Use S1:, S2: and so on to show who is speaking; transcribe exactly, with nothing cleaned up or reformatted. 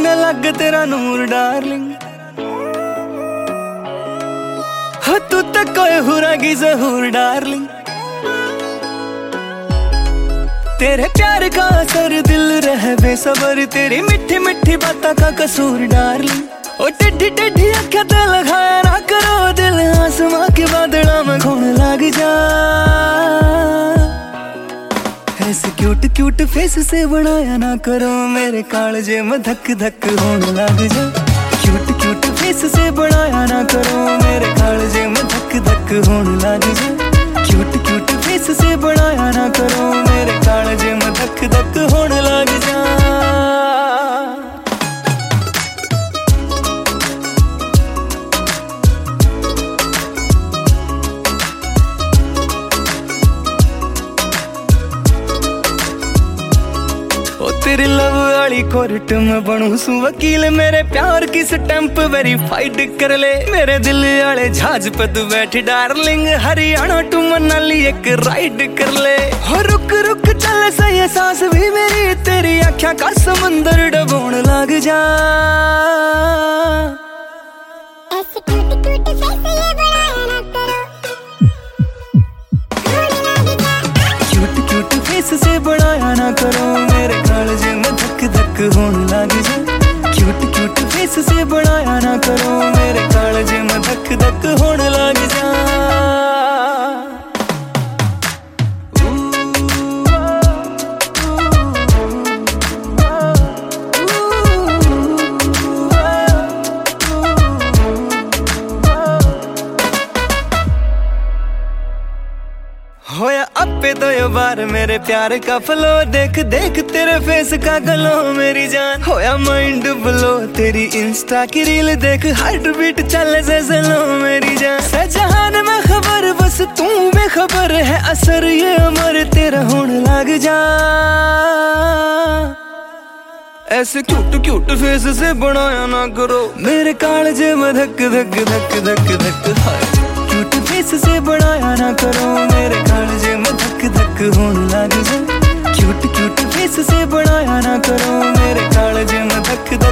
S1: अलग तेरा नूर डार्लिंग। हो तू तो कोई हुरा की जहूर डार्लिंग। तेरे प्यार का असर दिल रहे बेसबर, तेरी मिठी मिठी बातों का कसूर डार्लिंग। ओ टेढ़ी टेढ़ी आँखें ते लगाया ना करो दिल, आसमां के बादलों में खोने लग जा। ऐसे क्यूट क्यूट फेस से बनाया ना करो, मेरे कालजे में धक धक होने लग जा। क्यूट क्यूट फेस से बनाया ना करो, मेरे कालजे में धक धक होने लग जा। क्यूट क्यूट फेस से बनाया ना करो, मेरे कालजे में धक धक होने लग जा। तेरी लव वाली कोर्ट में बनू सु वकील, मेरे प्यार की स्टैंप वेरीफाइड कर ले। मेरे दिल वाले जहाज पे तू बैठी डार्लिंग, हरियाणा टू मनाली एक राइड कर ले। हो रुक रुक चल सही सांस भी मेरी, तेरी आँखों का समंदर डबोण लग जा। ऐसे क्यूट क्यूट फेस ये बनाया ना करो, क्यूट क्यूट फेस से बनाया ना करो, मेरे कालजे में धक धक होने लग जा। क्यूट क्यूट फेस से बनाया ना करो, मेरे कालजे में धक धक होने लग जा। होया अपे तो ये बार मेरे प्यार का फ्लो, देख देख तेरे फेस का गलो मेरी जान। होया माइंड ब्लो तेरी इंस्टा की रील देख, हार्ट बीट चले जैसे लो मेरी जान। सजहान में खबर बस तू बेखबर है, असर ये अमर तेरा होने लग जा। ऐसे क्यूट क्यूट फेस से बनाया ना करो, मेरे कालजे में धक धक धक धक धक हाय। क्यूट फेस से बनाया ना करो, मेरे कालजे में धक धक होने लग जा। क्यूट क्यूट फेस से बनाया ना करो, मेरे कालजे में धक धक